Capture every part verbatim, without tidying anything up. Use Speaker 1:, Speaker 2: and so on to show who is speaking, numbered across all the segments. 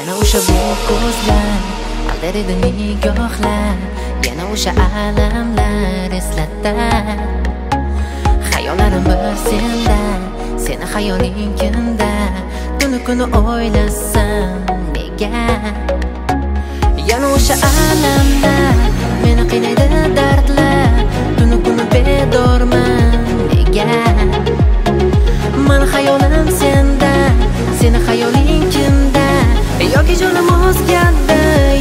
Speaker 1: yana o'sha bu ko'zlar, aldar edi nigohlar, yana o'sha alamlar eslatdi. Xayollarim bir senda, seni xayoling kimda, kuni kuni o'ylasam nega? Yana o'sha alamlar, meni qiynaydi dardlar, kuni kuni bedorman nega? Mani xayolim senda, seni xayoling kimda, yoki jonim o'zgada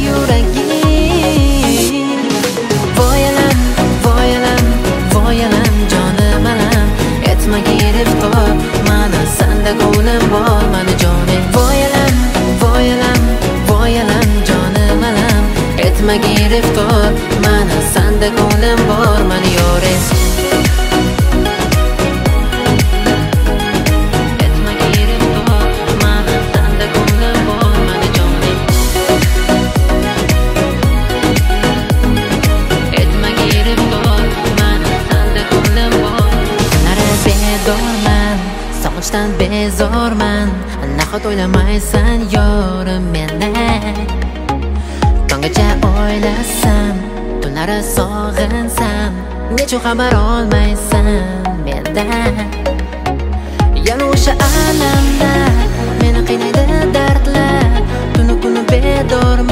Speaker 1: yuraging. Voy alam, voy alam, voy alam jonim alam, etma giriftor, mana senda ko'nglim bor mani jonim. Voy alam, voy alam, voy alam jonim alam, etma giriftor, mana senda ko'nglim bor mani yorim. Sochdan bezorman, nahot o'ylamaysan yorim meni. Tonggacha o'ylasam, tunlari sog'insam, nechun xabar olmaysan mendan. Yana o'sha alamlar, meni qiynaydi dardlar, tunu kuni bedorman.